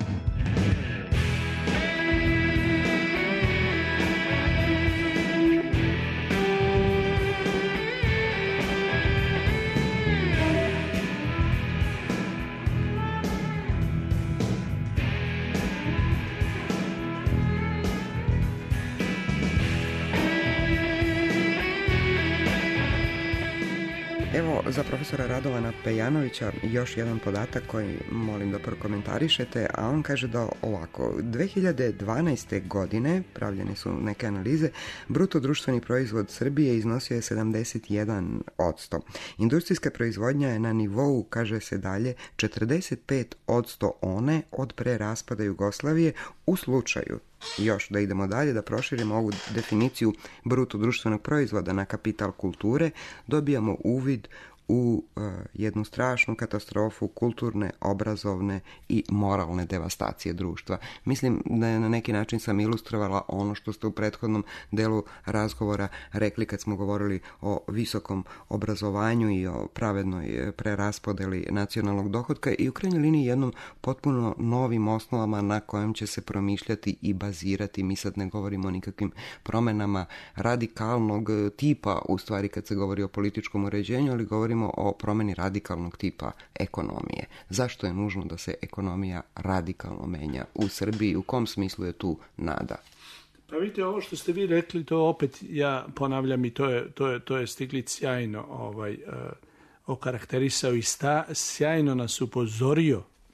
Evo, za profesora Radovana Pejanovića još jedan podatak koji molim da prokomentarišete, a on kaže da ovako, 2012. godine, pravljene su neke analize, bruto društveni proizvod Srbije iznosio je 71%. Industrijska proizvodnja je na nivou, kaže se dalje, 45% one od pre raspada Jugoslavije u slučaju, još da idemo dalje, da proširimo ovu definiciju bruto društvenog proizvoda na kapital kulture, dobijamo uvid u jednu strašnu katastrofu kulturne, obrazovne i moralne devastacije društva. Mislim da je na neki način sam ilustrovala ono što ste u prethodnom delu razgovora rekli kad smo govorili o visokom obrazovanju i o pravednoj preraspodeli nacionalnog dohotka i u krajnjoj liniji jednom potpuno novim osnovama na kojem će se promišljati i bazirati. Mi sad ne govorimo o nikakvim promenama radikalnog tipa, u stvari kad se govori o političkom uređenju, ali govorimo o promeni radikalnog tipa ekonomije. Zašto je nužno da se ekonomija radikalno menja u Srbiji? U kom smislu je tu nada? Pa vidite, ovo što ste vi rekli, to opet ja ponavljam i to je Stiglic sjajno okarakterisao i sjajno nas upozorio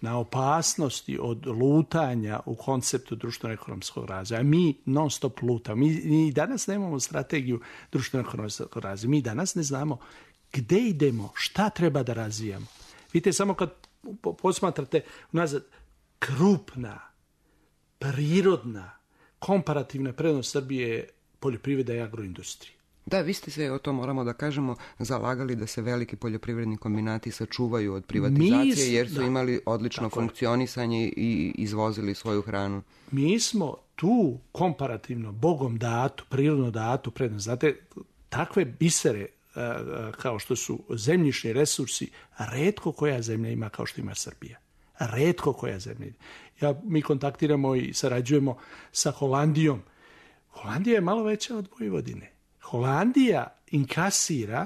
na opasnosti od lutanja u konceptu društveno-ekonomskog razvoja. Mi non stop lutamo. Mi danas nemamo strategiju društveno-ekonomskog razvoja. Mi danas ne znamo gde idemo, šta treba da razvijamo. Vidite, samo kad posmatrate unazad, krupna, prirodna, komparativna prednost Srbije je poljoprivreda i agroindustrija. Da, vi ste se, o to moramo da kažemo, zalagali da se veliki poljoprivredni kombinati sačuvaju od privatizacije, jer su imali odlično funkcionisanje i izvozili svoju hranu. Mi smo tu komparativno, Bogom datu, prirodno datu prednost. Znate, takve bisere kao što su zemljišni resursi, retko koja zemlja ima kao što ima Srbija. Retko koja zemlja. Mi kontaktiramo i sarađujemo sa Holandijom. Holandija je malo veća od Vojvodine. Holandija inkasira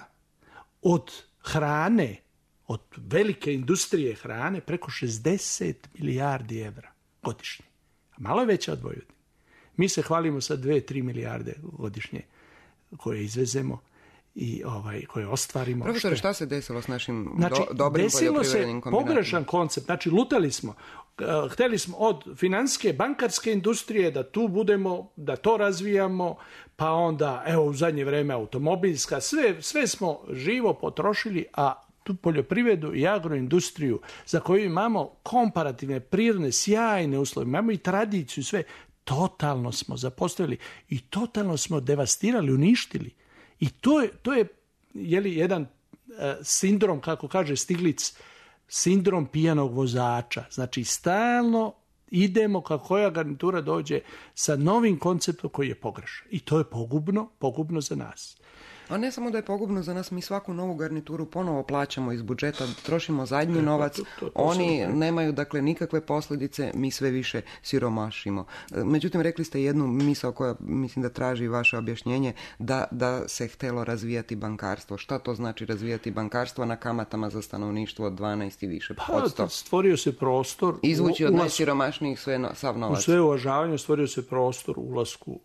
od hrane, od velike industrije hrane, preko 60 milijardi evra godišnje. Malo je veća od Vojvodine. Mi se hvalimo sa 2-3 milijarde godišnje koje izvezemo i koje ostvarimo. Profesore, šta se desilo s našim dobrim poljoprivrednim kombinatima? Desilo se pogrešan koncept. Znači, lutali smo. Hteli smo od financijske, bankarske industrije da tu budemo, da to razvijamo, pa onda, evo, u zadnje vreme automobilska, sve smo živo potrošili, a tu poljoprivredu i agroindustriju za koju imamo komparativne, prirodne, sjajne uslove, imamo i tradiciju, sve, totalno smo zapostavili i totalno smo devastirali, uništili. I to je jedan sindrom, kako kaže Stiglic, sindrom pijanog vozača. Znači, stalno idemo kako koja garnitura dođe sa novim konceptom koji je pogrešan. I to je pogubno za nas. A ne samo da je pogubno za nas, mi svaku novu garnituru ponovo plaćamo iz budžeta, trošimo zadnji novac, oni nemaju dakle nikakve posljedice, mi sve više siromašimo. Međutim, rekli ste jednu misao koja mislim da traži vaše objašnjenje, da se htelo razvijati bankarstvo. Šta to znači razvijati bankarstvo na kamatama za stanovništvo od 12 i više %? Stvorio se prostor. Izvući od najsiromašnijih sav novac. U sve uvažavanju stvorio se prostor ulasku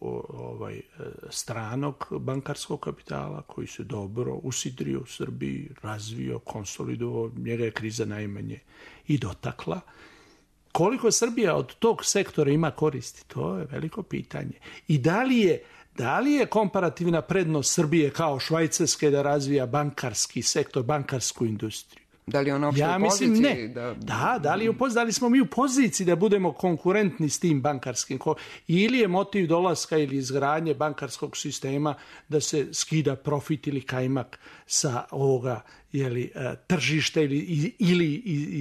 stranog bankarskog kapitala koji se dobro usidrio u Srbiji, razvio, konsolidovao, njega je kriza najmanje i dotakla. Koliko Srbija od tog sektora ima koristi, to je veliko pitanje. I da li je komparativna prednost Srbije kao Švajcarske da razvija bankarski sektor, bankarsku industriju? Da li je ona uopšte u poziciji? Ne. Da li smo mi u poziciji da budemo konkurentni s tim bankarskim? Ili je motiv dolaska ili izgradnje bankarskog sistema da se skida profit ili kajmak sa ovoga tržišta ili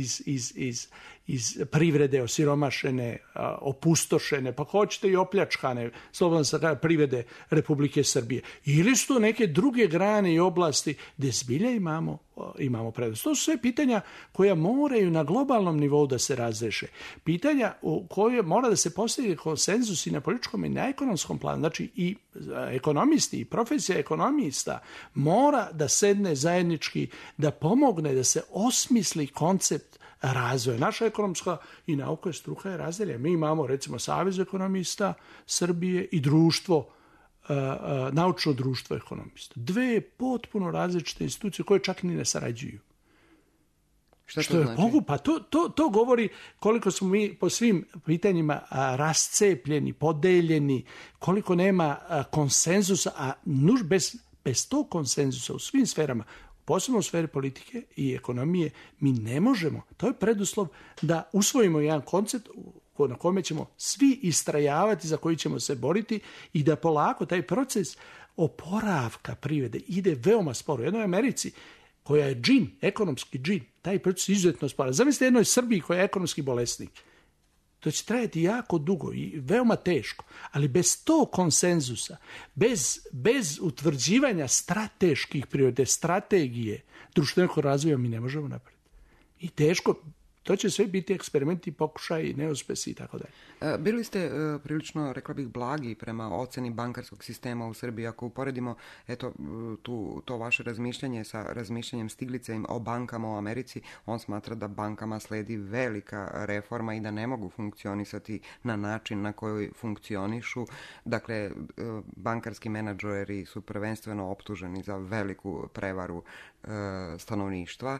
iz privrede osiromašene, opustošene, pa hoćete i opljačkane, slobodno se kaže, privrede Republike Srbije. Ili su to neke druge grane i oblasti gdje zbilja imamo prednost. To su sve pitanja koja moraju na globalnom nivou da se razreše. Pitanja u koje mora da se postigne konsenzus i na političkom i na ekonomskom planu. Znači i ekonomisti i profesija ekonomista mora da sedne zajednički, da pomogne da se osmisli koncept razvoja. Naša ekonomska i nauka struka je razdeljena. Mi imamo recimo Savez ekonomista Srbije i društvo, naučno društvo ekonomista. Dve potpuno različite institucije koje čak ni ne sarađuju. Što to znači? Pa to govori koliko smo mi po svim pitanjima rascepljeni, podeljeni, koliko nema konsenzusa, a bez tog konsenzusa u svim sferama, posebno u sferi politike i ekonomije, mi ne možemo. To je preduslov da usvojimo jedan koncept na kome ćemo svi istrajavati, za koji ćemo se boriti i da polako taj proces oporavka privrede ide veoma sporo. U jednoj Americi koja je ekonomski džin, taj proces izuzetno sporo. Zamislite jednoj Srbiji koja je ekonomski bolesnik. To će trajati jako dugo i veoma teško, ali bez tog konsenzusa, bez utvrđivanja strateških prioriteta, strategije društvenog razvoja mi ne možemo napraviti. I teško, to će sve biti eksperimenti, pokušaj, neuspesi i tako dalje. Bili ste prilično, rekla bih, blagi prema oceni bankarskog sistema u Srbiji. Ako uporedimo to vaše razmišljanje sa razmišljanjem Stiglica o bankama u Americi, on smatra da bankama sledi velika reforma i da ne mogu funkcionisati na način na koji funkcionišu. Dakle, bankarski menadžeri su prvenstveno optuženi za veliku prevaru stanovništva.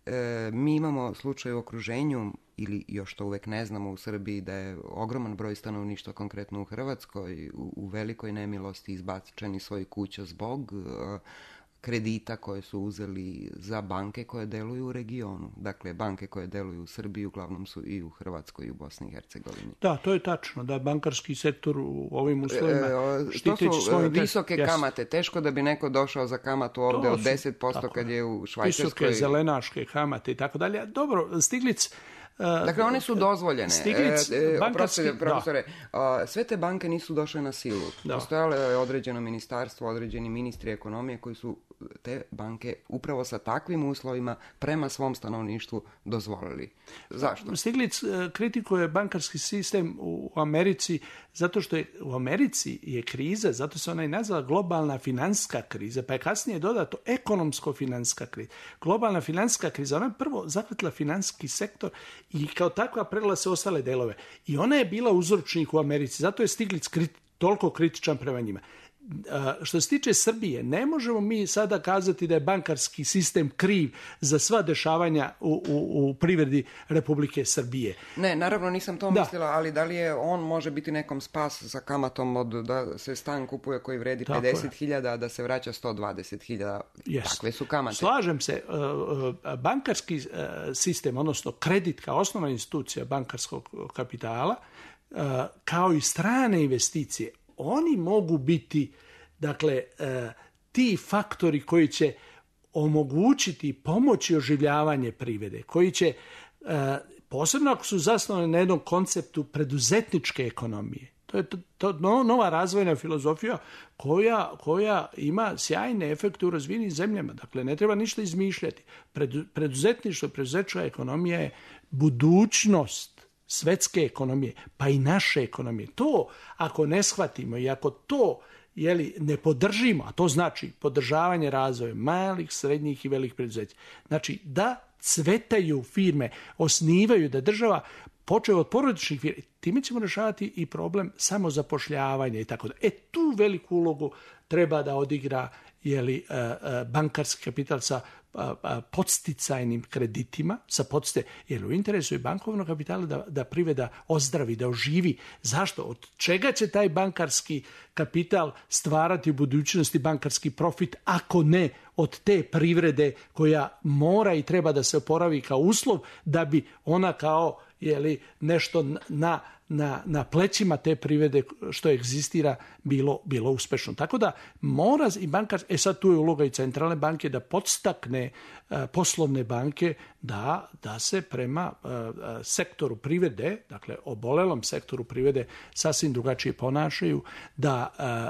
Mi imamo slučaj u okruženju, ili još to uvek ne znamo u Srbiji, da je ogroman broj stanovništva, konkretno u Hrvatskoj, u velikoj nemilosti izbačeni svojih kuća zbog kredita koje su uzeli za banke koje deluju u regionu. Dakle, banke koje deluju u Srbiji uglavnom su i u Hrvatskoj i u Bosni i Hercegovini. Da, to je tačno, da bankarski sektor u ovim uslovima štiteći to su svoj interes. Visoke kamate. Teško da bi neko došao za kamatu ovde od 10% kad je u Švajcarskoj. Visoke zelenaške kamate i tako dalje. Dobro, Stiglic... Dakle, one su dozvoljene. Stiglic, bankarski... Profesore, sve te banke nisu došle na silu. Postojalo je određeno ministarstvo, određeni ministri ekonomije koji su te banke upravo sa takvim uslovima prema svom stanovništvu dozvolili. Zašto? Stiglic kritikuje bankarski sistem u Americi zato što je u Americi je kriza, zato se ona i nazvala globalna financijska kriza, pa je kasnije dodato ekonomsko-financijska kriza. Globalna financijska kriza, ona je prvo zahvatila financijski sektor i kao takva prelila se ostale delove. I ona je bila uzročnik u Americi, zato je Stiglic toliko kritičan prema njima. Što se tiče Srbije, ne možemo mi sada kazati da je bankarski sistem kriv za sva dešavanja u privredi Republike Srbije. Ne, naravno nisam to mislila, ali da li je on može biti nekom spas sa kamatom od da se stan kupuje koji vredi 50.000, a da se vraća 120.000? Takve su kamate. Slažem se, bankarski sistem, odnosno kredit kao osnovna institucija bankarskog kapitala, kao i strane investicije, oni mogu biti, dakle, ti faktori koji će omogućiti pomoći oživljavanje privrede, koji će, posebno ako su zasnovani na jednom konceptu preduzetničke ekonomije, to je nova razvojna filozofija koja ima sjajne efekte u razvijenim zemljama. Dakle, ne treba ništa izmišljati. Preduzetništvo, preduzetnička ekonomija je budućnost svetske ekonomije, pa i naše ekonomije. To, ako ne shvatimo i ako to ne podržimo, a to znači podržavanje razvoja malih, srednjih i velikih preduzeća, znači da cvetaju firme, osnivaju, da država počeo od porodičnih firmi, time ćemo rešavati i problem samozapošljavanja i tako da. Tu veliku ulogu treba da odigra bankarski kapital sa podsticajnim kreditima, jer u interesu je bankovnog kapitala da privreda ozdravi, da oživi. Zašto? Od čega će taj bankarski kapital stvarati u budućnosti bankarski profit, ako ne od te privrede koja mora i treba da se oporavi kao uslov da bi ona kao nešto na plećima te privrede što egzistira bilo uspešno. Tako da mora i bankar, sad tu je uloga i centralne banke da podstakne poslovne banke da se prema sektoru privrede, dakle obolelom sektoru privrede sasvim drugačije ponašaju, da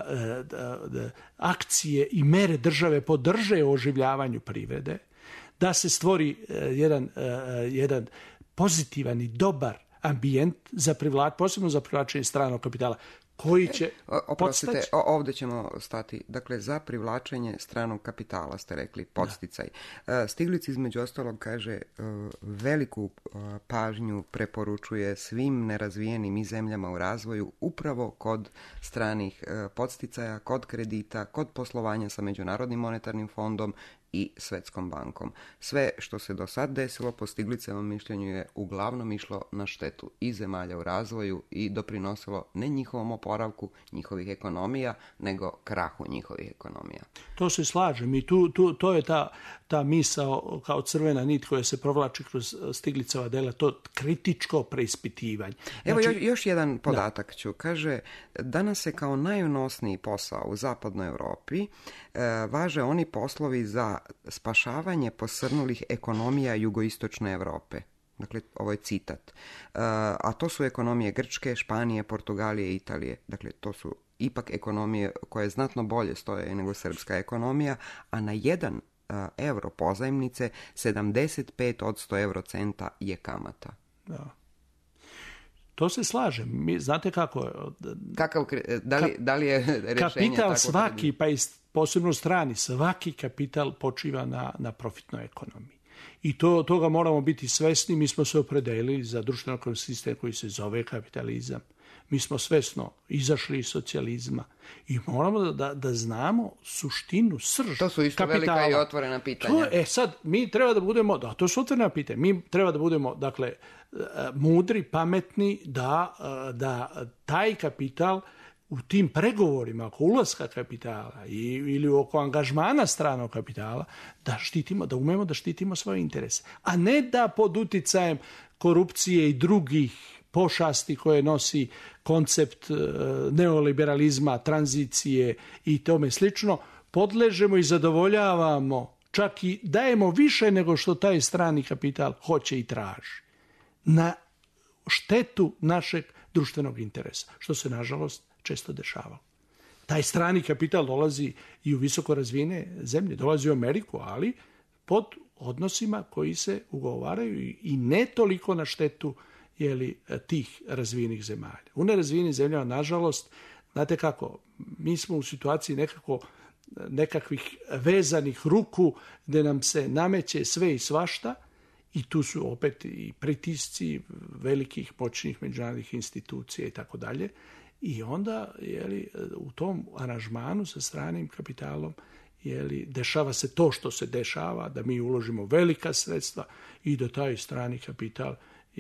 akcije i mere države podrže oživljavanju privrede, da se stvori jedan pozitivan i dobar ambijent posebno za privlačenje stranog kapitala, koji će Oprostite, ovdje ćemo stati. Dakle, za privlačenje stranog kapitala ste rekli podsticaj. Stiglic između ostalog kaže veliku pažnju preporučuje svim nerazvijenim i zemljama u razvoju upravo kod stranih podsticaja, kod kredita, kod poslovanja sa Međunarodnim monetarnim fondom i Svetskom bankom. Sve što se do sad desilo po Stiglicevom mišljenju je uglavnom išlo na štetu i zemalja u razvoju i doprinosilo ne njihovom oporavku njihovih ekonomija, nego krahu njihovih ekonomija. To se slažem i to je ta misao kao crvena nit koja se provlači kroz Stiglicova dela, to kritičko preispitivanje. Evo još jedan podatak ću. Kaže, danas se kao najunosniji posao u zapadnoj Europi važe oni poslovi za spašavanje posrnulih ekonomija jugoistočne Europe. Dakle, ovo je citat. A to su ekonomije Grčke, Španije, Portugalije i Italije. Dakle, to su ipak ekonomije koje znatno bolje stoje nego srpska ekonomija, a na 1 euro pozajmnice 75% eurocenta je kamata. Da. To se slažem. Znate kako je? Da li je rješenje kapital tako svaki, pa i posebno strani, svaki kapital počiva na profitnoj ekonomiji. I toga moramo biti svesni. Mi smo se opredelili za društveno sistem koji se zove kapitalizam. Mi smo svesno izašli iz socijalizma i moramo da znamo suštinu, srž To su isto kapitala. velika i otvorena pitanja. Sad, mi treba da budemo, to su otvorena pitanja, mi treba da budemo, dakle, mudri, pametni, da taj kapital u tim pregovorima oko ulaska kapitala ili oko angažmana stranog kapitala, da štitimo, da umemo da štitimo svoje interese. A ne da pod uticajem korupcije i drugih pošasti koje nosi koncept neoliberalizma, tranzicije i tome slično, podležemo i zadovoljavamo, čak i dajemo više nego što taj strani kapital hoće i traži. Na štetu našeg društvenog interesa, što se nažalost često dešavalo. Taj strani kapital dolazi i u visoko razvijene zemlje, dolazi u Ameriku, ali pod odnosima koji se ugovaraju i ne toliko na štetu tih razvijenih zemalja. U nerazvijenim zemljama, nažalost, znate kako, mi smo u situaciji nekakvih vezanih ruku gde nam se nameće sve i svašta i tu su opet i pritisci velikih moćnih međunarodnih institucija i tako dalje. I onda u tom aranžmanu sa stranim kapitalom dešava se to što se dešava, da mi uložimo velika sredstva i da taj strani kapital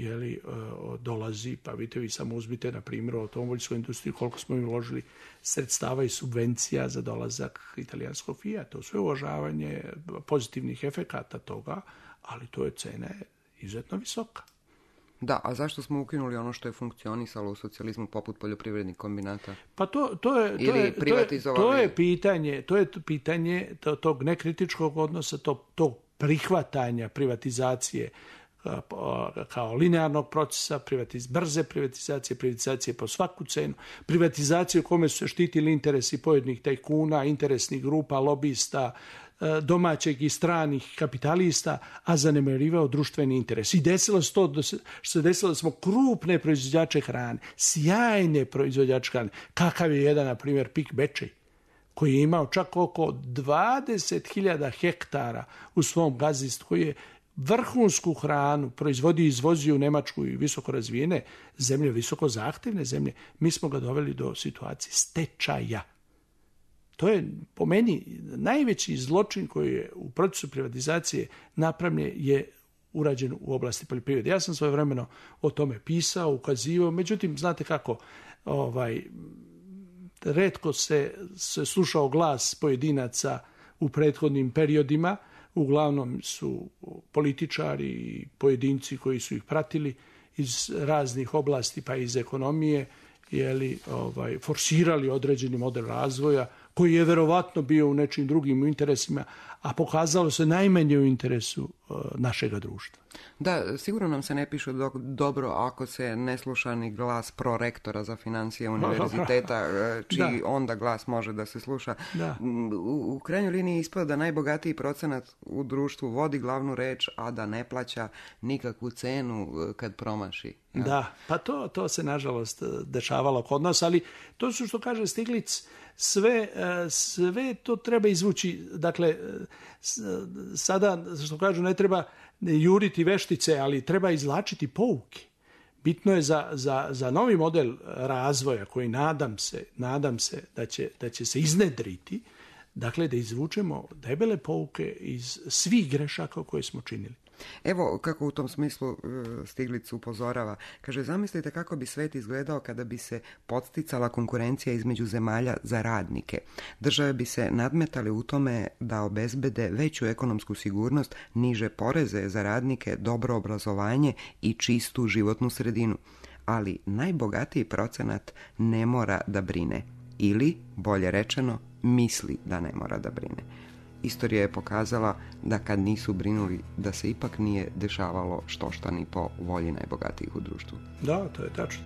dolazi, pa vidite, vi samo uzmite na primjer u automobiljskoj industriji koliko smo im uložili sredstava i subvencija za dolazak italijanskog Fiata. To sve uvažavanje pozitivnih efekata toga, ali to je cena izuzetno visoka. Da, a zašto smo ukinuli ono što je funkcionisalo u socijalizmu poput poljoprivrednih kombinata? Pa to je pitanje tog nekritičkog odnosa, tog prihvatanja privatizacije kao linearnog procesa, brze privatizacije po svaku cenu, privatizacije u kome su se štitili interesi pojedinih tajkuna, interesnih grupa, lobista, domaćeg i stranih kapitalista, a zanemarivao društveni interes. I desilo se to što se desilo da smo krupne proizvođače hrane, sjajne proizvođače hrane, kakav je jedan, na primjer, PIK Bečej, koji je imao čak oko 20.000 hektara u svom gazdinstvu, koji je vrhunsku hranu proizvodio i izvozio u Nemačku i visoko razvijene zemlje, visoko zahtevne zemlje. Mi smo ga doveli do situacije stečaja. To je, po meni, najveći zločin koji je u procesu privatizacije napravljen je urađen u oblasti poljoprivrede. Ja sam svojevremeno o tome pisao, ukazivao, međutim, znate kako, retko se slušao glas pojedinaca u prethodnim periodima, uglavnom su političari i pojedinci koji su ih pratili iz raznih oblasti, pa iz ekonomije, forsirali određeni model razvoja, koji je verovatno bio u nečim drugim interesima, a pokazalo se najmanje u interesu našega društva. Da, sigurno nam se ne piše dobro ako se ne sluša ni glas prorektora za financije univerziteta, čiji onda glas može da se sluša. Da. U krajnjoj liniji ispada da najbogatiji procenat u društvu vodi glavnu reč, a da ne plaća nikakvu cenu kad promaši. Ja? Da, pa to se nažalost dešavalo kod nas, ali to su, što kaže Stiglic, sve to treba izvući. Dakle, sada, što kažu, ne treba juriti veštice, ali treba izvlačiti pouke. Bitno je za novi model razvoja, koji nadam se da će se iznedriti, dakle da izvučemo debele pouke iz svih grešaka koje smo činili. Evo kako u tom smislu Stiglic upozorava. Kaže, zamislite kako bi svet izgledao kada bi se podsticala konkurencija između zemalja za radnike. Države bi se nadmetale u tome da obezbede veću ekonomsku sigurnost, niže poreze za radnike, dobro obrazovanje i čistu životnu sredinu. Ali najbogatiji procenat ne mora da brine. Ili, bolje rečeno, misli da ne mora da brine. Istorija je pokazala da kad nisu brinuli, da se ipak nije dešavalo štošta ni po volji najbogatijih u društvu. Da, to je tačno.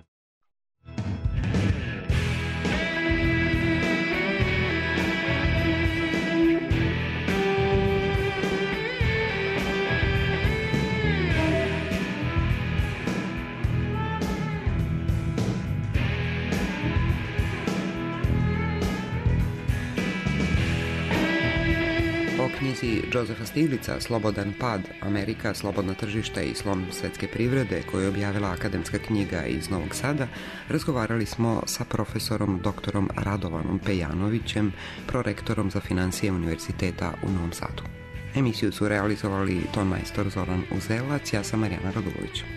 Ok, knjizi Josefa Stiglica Slobodan pad, Amerika, slobodno tržište i slom svetske privrede, koju je objavila Akademska knjiga iz Novog Sada, razgovarali smo sa profesorom doktorom Radovanom Pejanovićem, prorektorom za financije Univerziteta u Novom Sadu. Emisiju su realizovali ton majstor Zoran Uzelac, ja sam Marijana Radulović.